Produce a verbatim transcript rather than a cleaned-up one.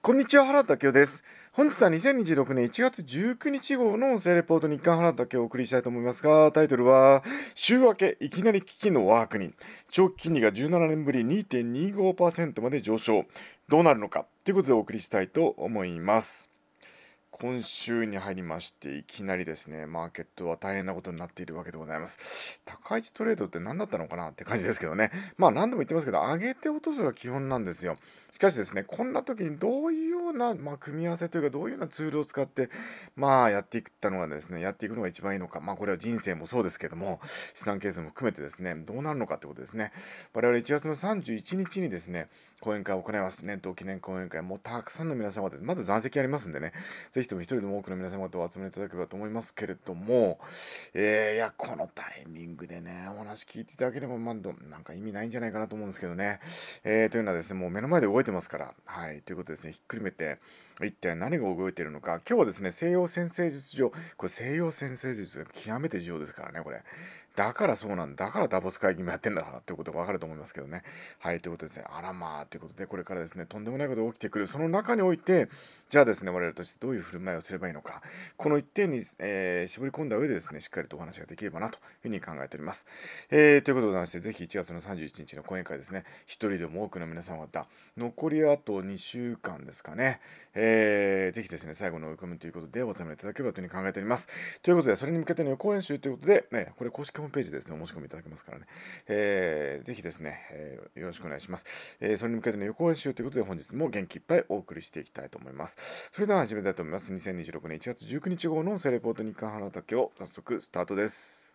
こんにちは、原田明夫です。本日はにせんにじゅうろくねんいちがつじゅうくにち号の音声レポート日刊原田明夫をお送りしたいと思いますが、タイトルは、週明けいきなり危機の我が国、長期金利がじゅうななねんぶり にてんにごパーセント まで上昇、どうなるのかということでお送りしたいと思います。今週に入りまして、いきなりですね、マーケットは大変なことになっているわけでございます。高市トレードって何だったのかなって感じですけどね。まあ何度も言ってますけど、上げて落とすが基本なんですよ。しかしですね、こんな時にどういうような、まあ、組み合わせというか、どういうようなツールを使って、まあやっていったのがですね、やっていくのが一番いいのか。まあこれは人生もそうですけども、資産形成も含めてですね、どうなるのかってことですね。我々いちがつのさんじゅういちにちにですね、講演会を行います。年頭記念講演会。もうたくさんの皆様で、まだ残席ありますんでね、ぜひとも一人でも多くの皆様とお集めいただければと思いますけれども、えー、いや、このタイミングでね、お話聞いていただければ、まあ、どなんか意味ないんじゃないかなと思うんですけどね。えー、というのはですね、もう目の前で動いてますから、はい、ということですね、ひっくるめて、一体何が動いているのか、今日はですね、西洋占星術上、これ西洋占星術が極めて重要ですからね、これ。だからそうなんだ。だからダボス会議もやってんだな、ということがわかると思いますけどね。はい、ということですね、あらまあ、ということで、これからですね、とんでもないことが起きてくる。その中において、じゃあですね、我々としてどういう振る舞いをすればいいのか、この一点に、えー絞り込んだ上でですね、しっかりとお話ができればなというふうに考えております。えーということでございまして、ぜひいちがつのさんじゅういちにちの講演会ですね、一人でも多くの皆様方、残りあとにしゅうかんですかね、えーぜひですね、最後の追い込みということでお集めいただければというふうに考えております。ということで、それに向けての予行演習ということで、ね、これ公式ホームページでですね、お申し込みいただけますからね、えーぜひですね、えーよろしくお願いします。えーそれに向けての予行演習ということで、本日も元気いっぱいお送りしていきたいと思います。それでは始めたいと思います。にせんにじゅうろくねんいちがつじゅうくにち号の音声レポート日刊原田明夫、早速スタートです。